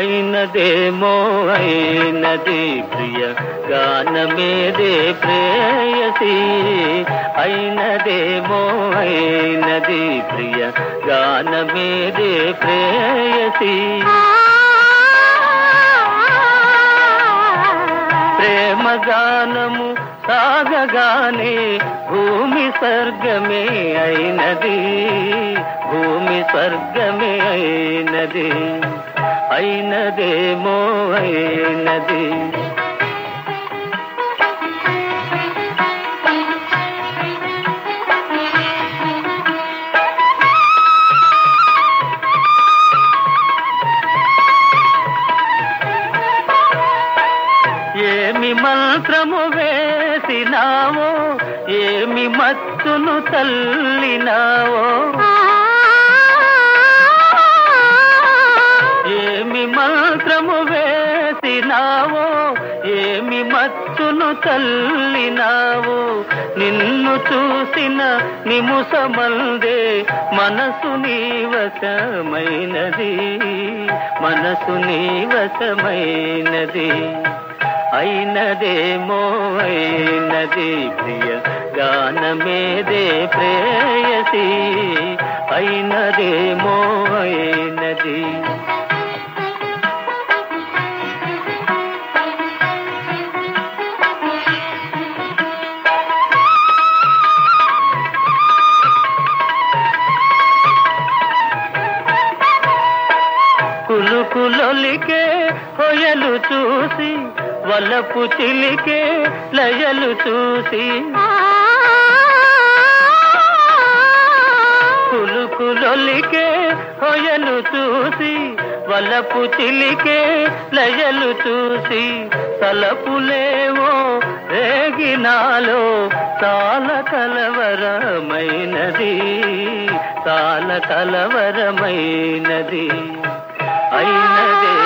అయినదేమో అయినది ప్రియ గానమేదే ప్రేయసి అయినదేమో అయినది ప్రియ గానమేదే ప్రేయసి ప్రేమ గానము సాగగానే భూమి స్వర్గమే అయినది భూమి స్వర్గమే అయినది అయినదేమో అయినది ఏమి మంత్రము వేసినావో ఏమి మత్తును తల్లినావో ఏమి మంత్రము వేసినావో ఏమి మత్తును తల్లినావో నిన్ను చూసిన నిముసమందే మనసు నీవశమైనది మనసు నీవశమైనది అయినదేమో అయినది ప్రియ గానమేదే ప్రేయసి అయినదేమో అయినది కులుకులొలికే కొయలు చూసి వలపు చిలికే లయలు చూసి కులుకులొలికే కొయలు చూసి వలపు చిలికే లయలు చూసి తలపులేవో రేగినాలో చాలా కలవరమైనది చాలా కలవరమైనది అయినదే